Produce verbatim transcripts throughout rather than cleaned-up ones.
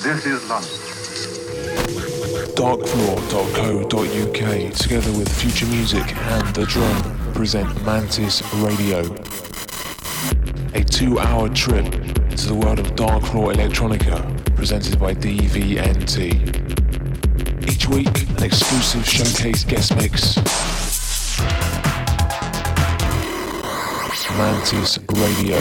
This is London. darkfloor dot co dot uk, together with Future Music and The Drone, present Mantis Radio. A two-hour trip to the world of Darkfloor Electronica, presented by D V N T. Each week, an exclusive showcase guest mix. Mantis Radio.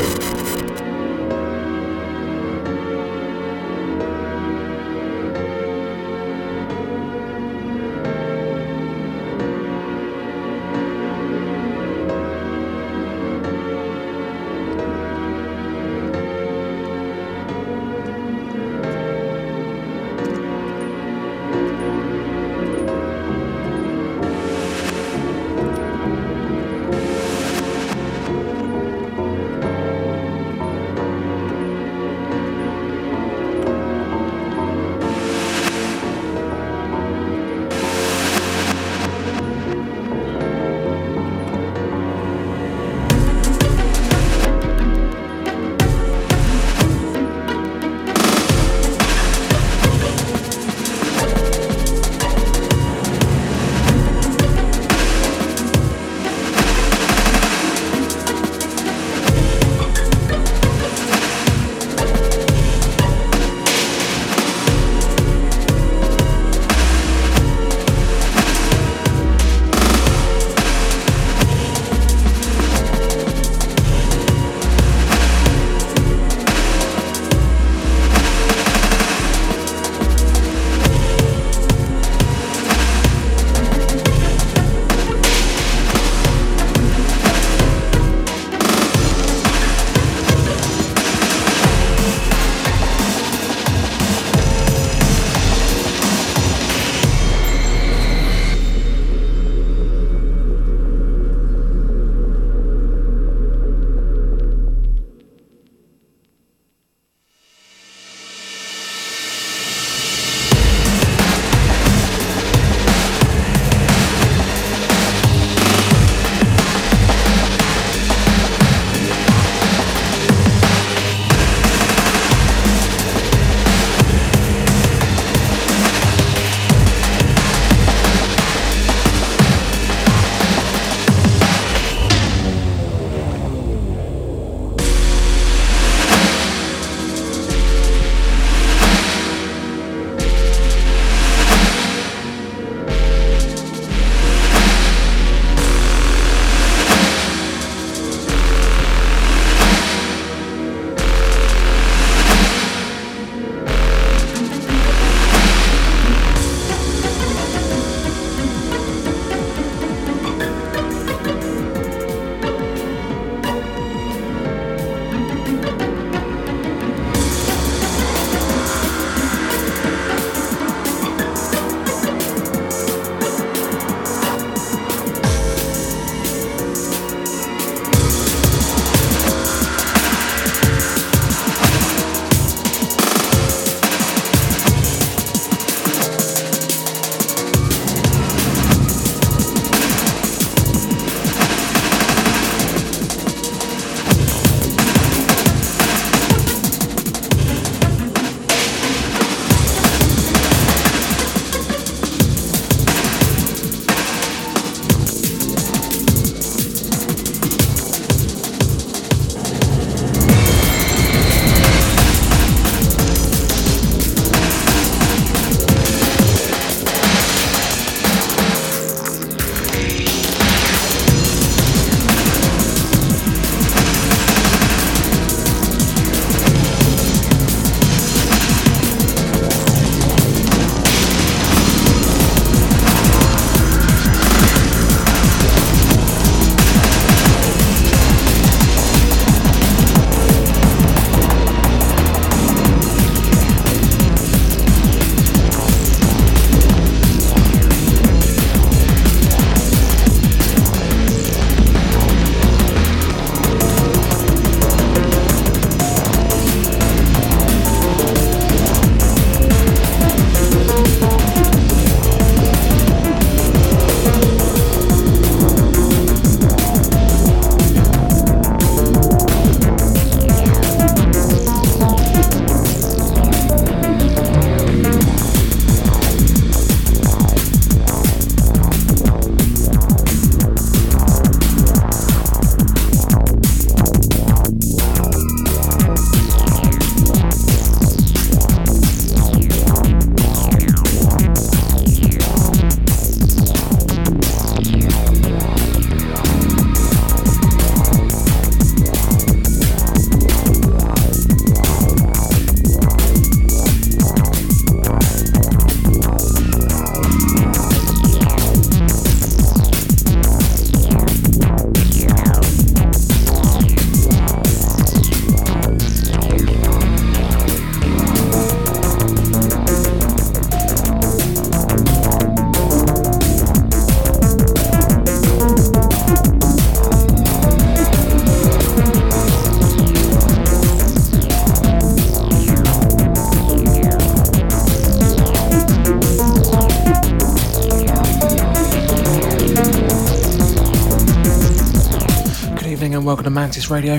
and welcome to Mantis Radio.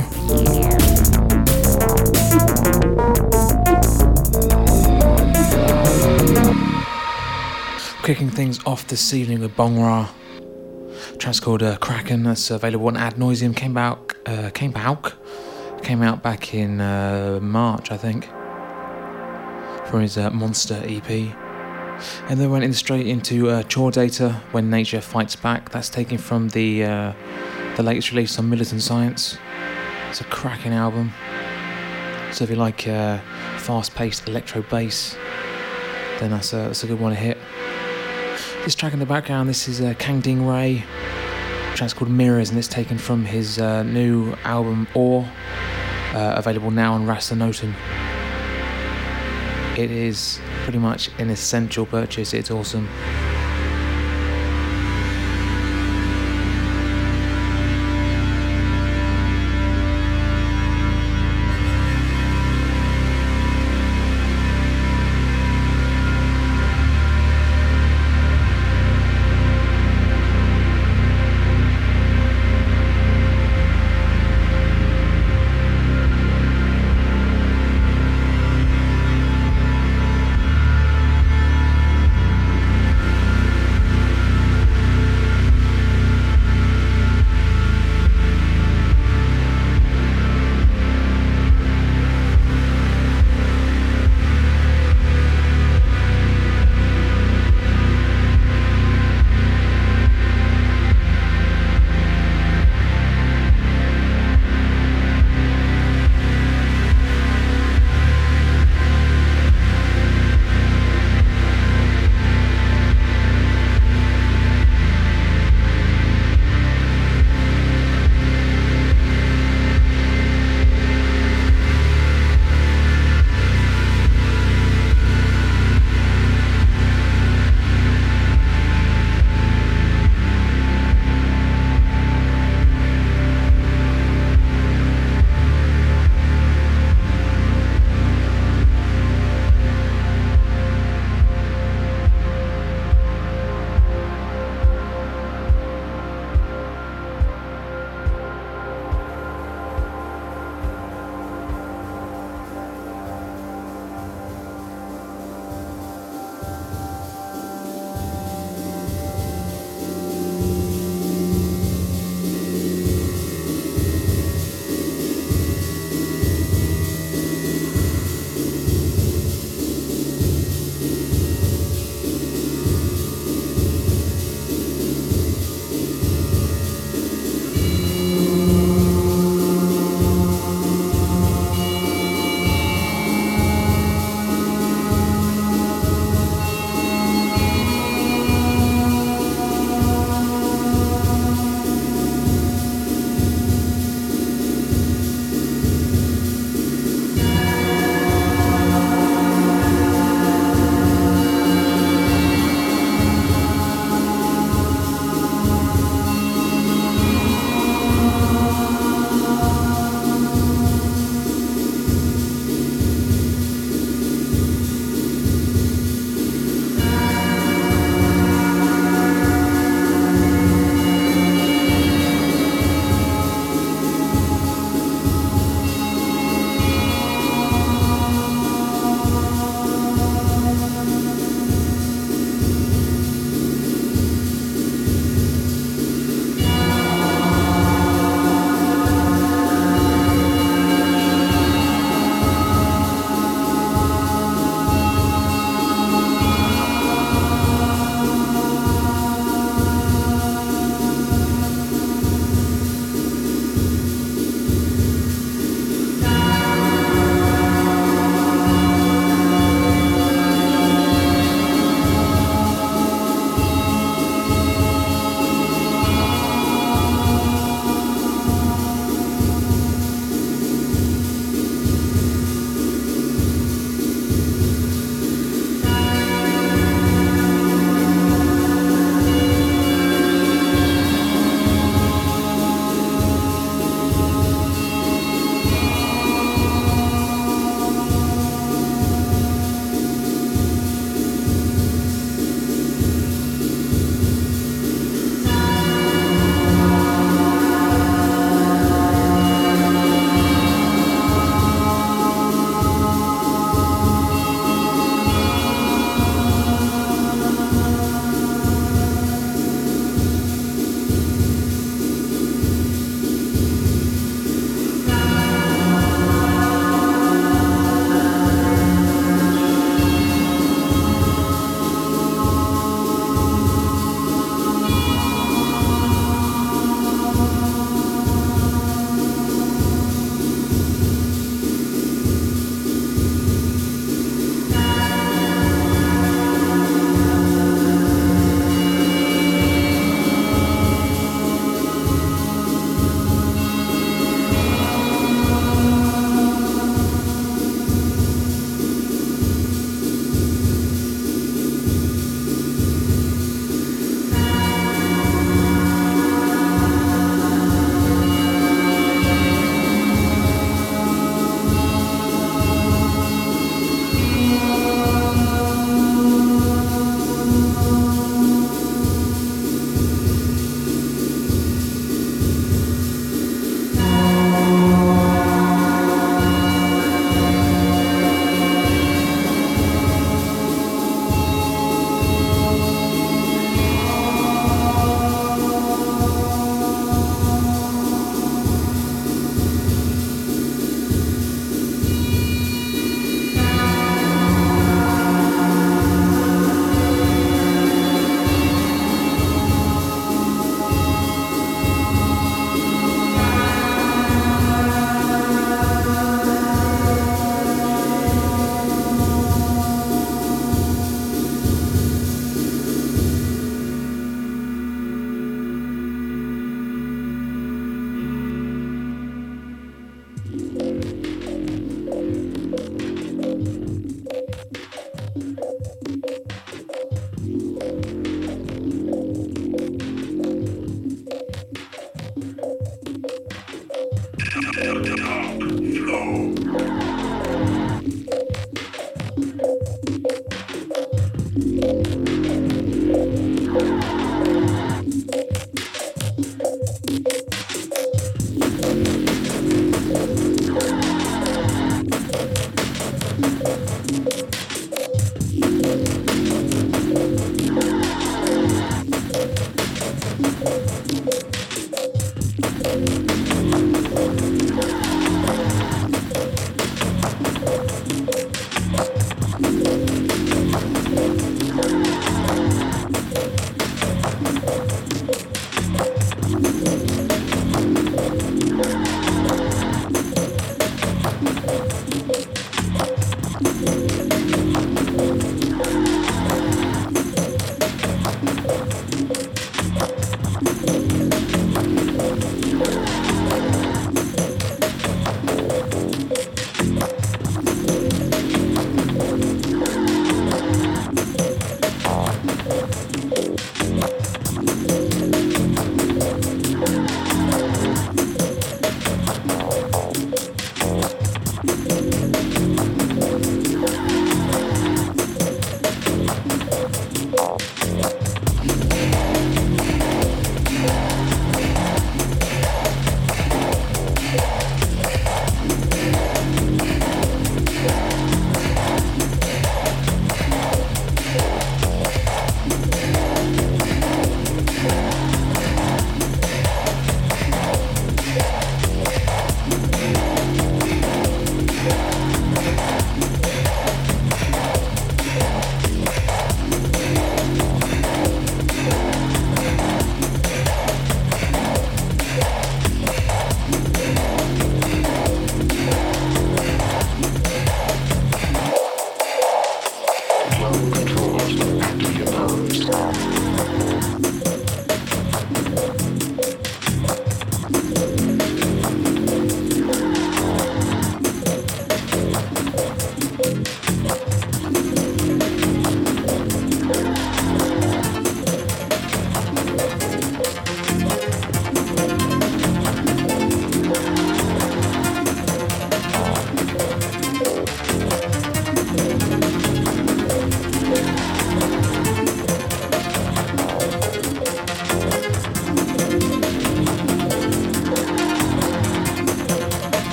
Kicking things off this evening with Bong Ra. A track's called uh, Kraken, that's available on Ad Nauseum. Came out, uh, came out, came out back in uh, March, I think, from his uh, Monster E P. And then went in straight into uh, Chore Data, When Nature Fights Back. That's taken from the uh, the latest release on Militant Science. It's a cracking album. So if you like uh, fast-paced electro bass, then that's a, that's a good one to hit. This track in the background, this is uh, Kang Ding Ray. The track's called Mirrors, and it's taken from his uh, new album Ore, uh, available now on Rasta Noten. It is pretty much an essential purchase, it's awesome.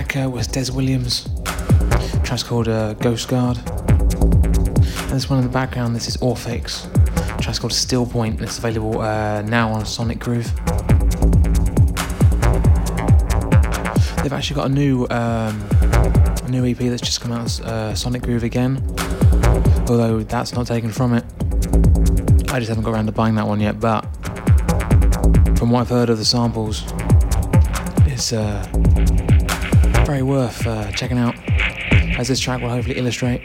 track uh, was Des Williams. The track's called uh, Ghost Guard. And this one in the background, this is Orphex. The track's called Still Point. It's available uh, now on Sonic Groove. They've actually got a new um, a new E P that's just come out, uh, Sonic Groove again. Although that's not taken from it. I just haven't got around to buying that one yet, but from what I've heard of the samples, it's uh, very worth uh, checking out, as this track will hopefully illustrate.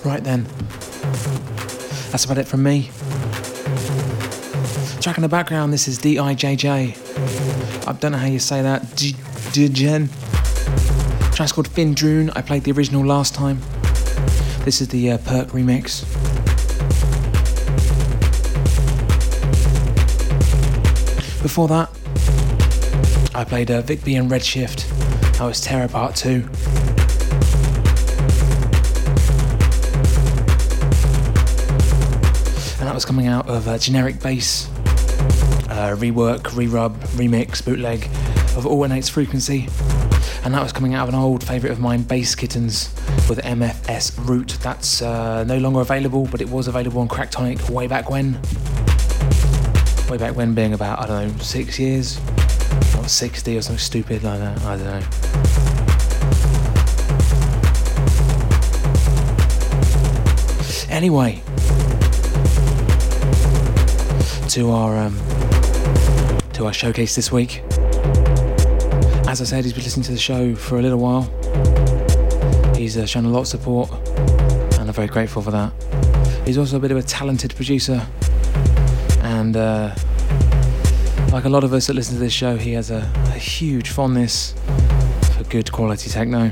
Right then, that's about it from me. Track in the background, this is D I J J. I don't know how you say that. D-Jen. Track's called Findrune. I played the original last time. This is the uh, Perk remix. Before that, I played uh, Vic B and Redshift. That was Terror Part two. And that was coming out of uh, Generic Bass, uh, rework, re-rub, remix, bootleg of Alternates Frequency. And that was coming out of an old favourite of mine, Bass Kittens, with M F S Root. That's uh, no longer available, but it was available on Cracktonic way back when. Way back when being about, I don't know, six years? Or sixty or something stupid like that, I don't know. Anyway, to our um, to our showcase this week. As I said, he's been listening to the show for a little while. He's uh, shown a lot of support, and I'm very grateful for that. He's also a bit of a talented producer, and uh, like a lot of us that listen to this show, he has a, a huge fondness for good quality techno.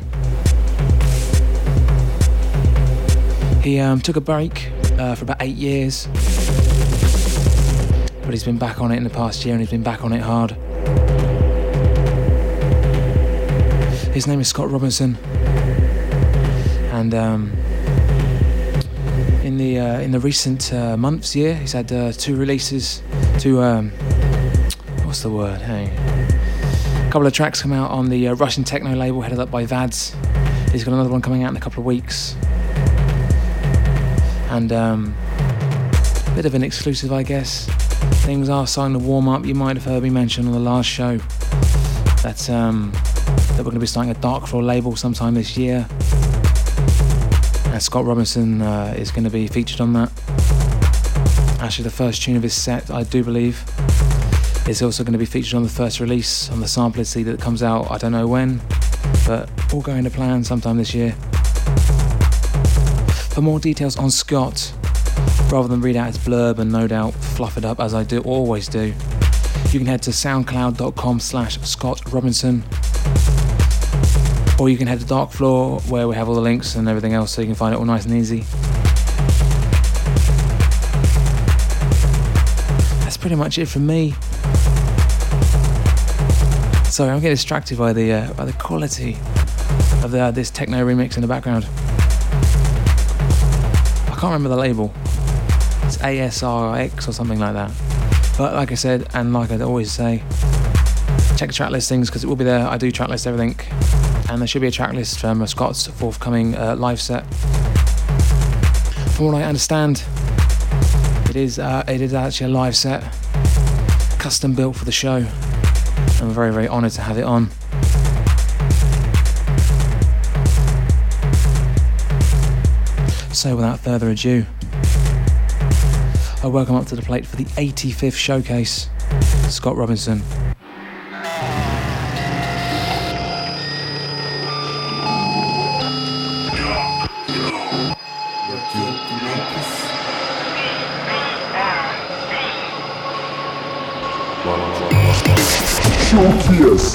He um, took a break uh, for about eight years, but he's been back on it in the past year, and he's been back on it hard. His name is Scott Robinson, and um, in the uh, in the recent uh, months, year, he's had uh, two releases, two um, what's the word? Hey, a couple of tracks come out on the uh, Russian techno label headed up by Vads. He's got another one coming out in a couple of weeks, and um, a bit of an exclusive, I guess. Things are starting to warm up. You might have heard me mention on the last show that. Um, that we're going to be starting a Darkfloor label sometime this year, and Scott Robinson uh, is going to be featured on that. Actually, the first tune of his set, I do believe, is also going to be featured on the first release on the sampler C D that comes out, I don't know when, but all going to plan sometime this year. For more details on Scott, rather than read out his blurb and no doubt fluff it up as I do always do, you can head to soundcloud.com slash Scott Robinson. Or you can head to Darkfloor, where we have all the links and everything else, so you can find it all nice and easy. That's pretty much it from me. Sorry, I'm getting distracted by the uh, by the quality of the, uh, this techno remix in the background. I can't remember the label. It's A S R X or something like that. But like I said, and like I always say, check the track listings because it will be there. I do track list everything. And there should be a track list from Scott's forthcoming uh, live set. From what I understand, it is uh, it is actually a live set, custom built for the show. I'm very, very honoured to have it on. So without further ado, I welcome up to the plate for the eighty-fifth showcase, Scott Robinson. Showcase.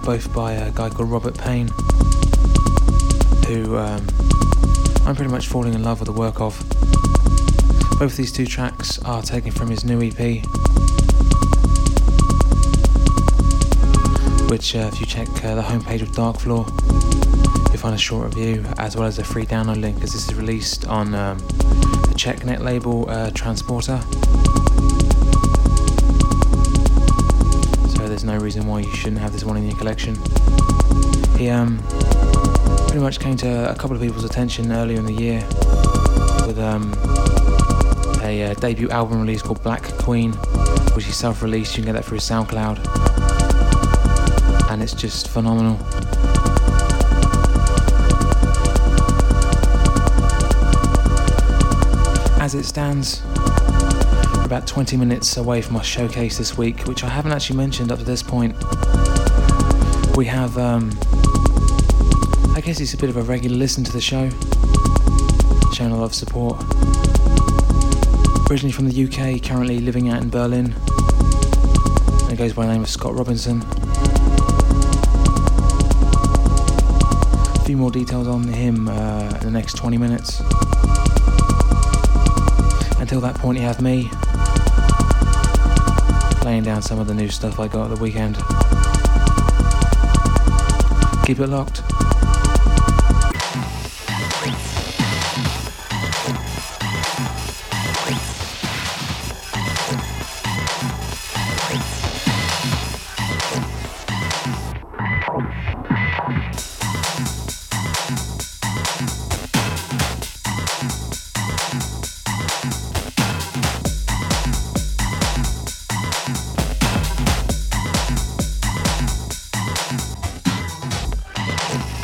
both by a guy called Robert Payne, who um, I'm pretty much falling in love with the work of. Both these two tracks are taken from his new E P, which uh, if you check uh, the homepage of Darkfloor, you'll find a short review as well as a free download link, as this is released on um, the Checknet label uh, Transporter. So there's no reason why you shouldn't have this one in your collection. He um, pretty much came to a couple of people's attention earlier in the year with um, a uh, debut album release called Black Queen, which he self-released. You can get that through SoundCloud, and it's just phenomenal. As it stands, we're about twenty minutes away from our showcase this week, which I haven't actually mentioned up to this point. We have, um, I guess he's a bit of a regular listen to the show, showing a lot of support. Originally from the U K, currently living out in Berlin, and he goes by the name of Scott Robinson. A few more details on him uh, in the next twenty minutes. Until that point, you have me laying down some of the new stuff I got at the weekend. Keep it locked. We'll be right back.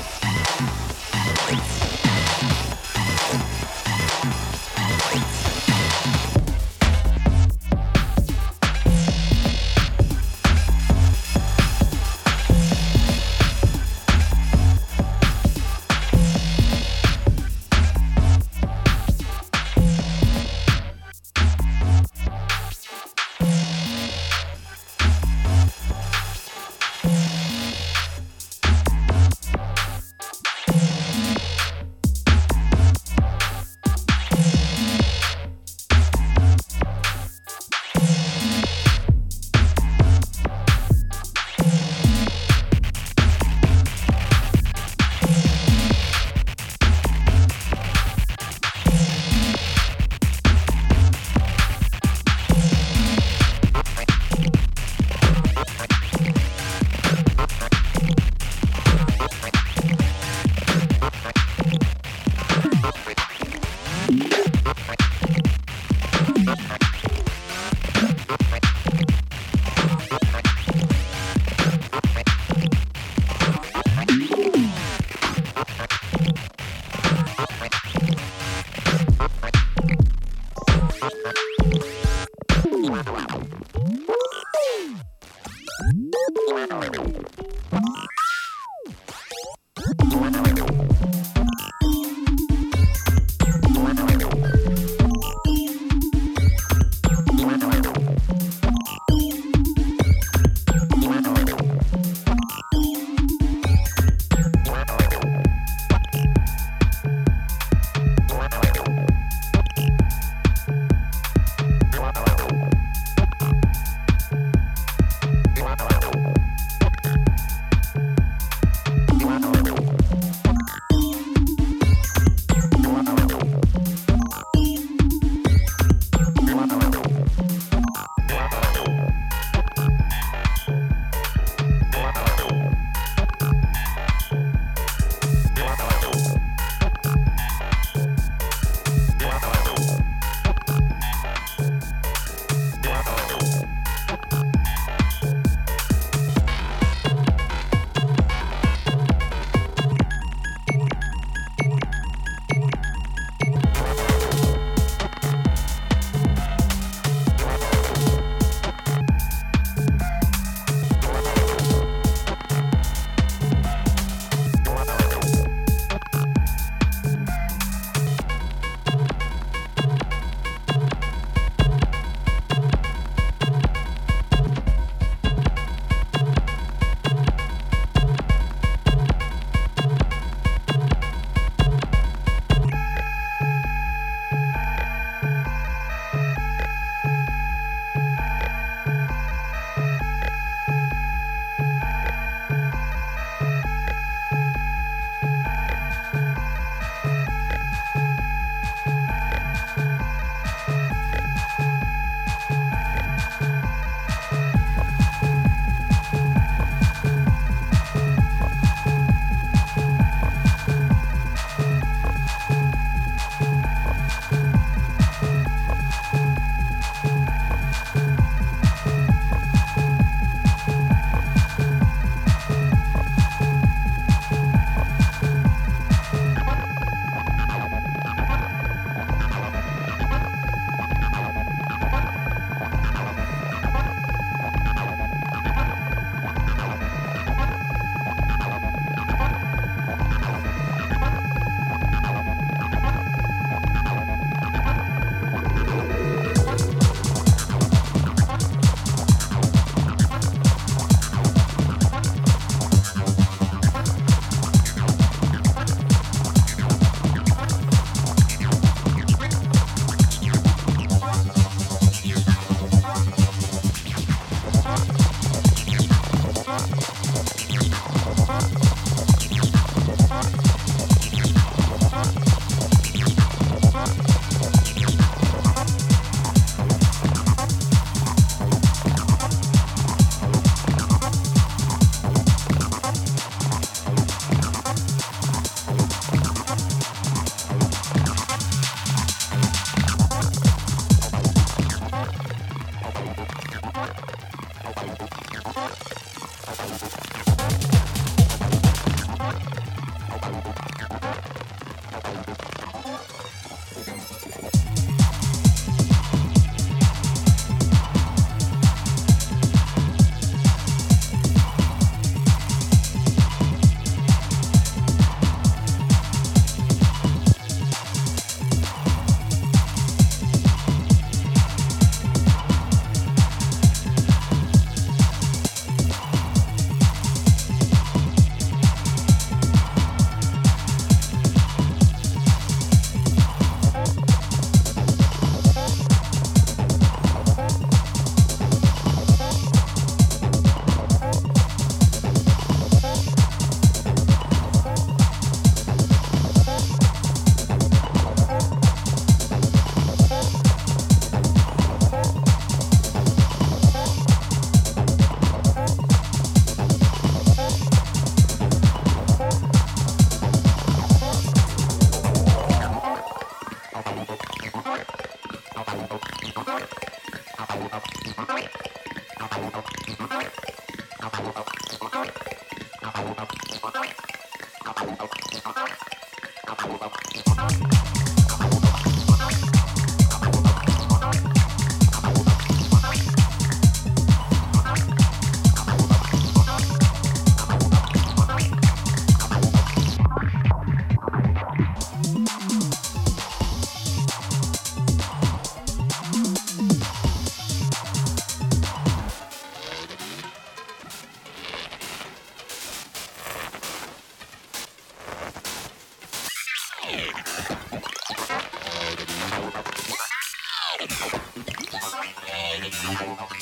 Thank you.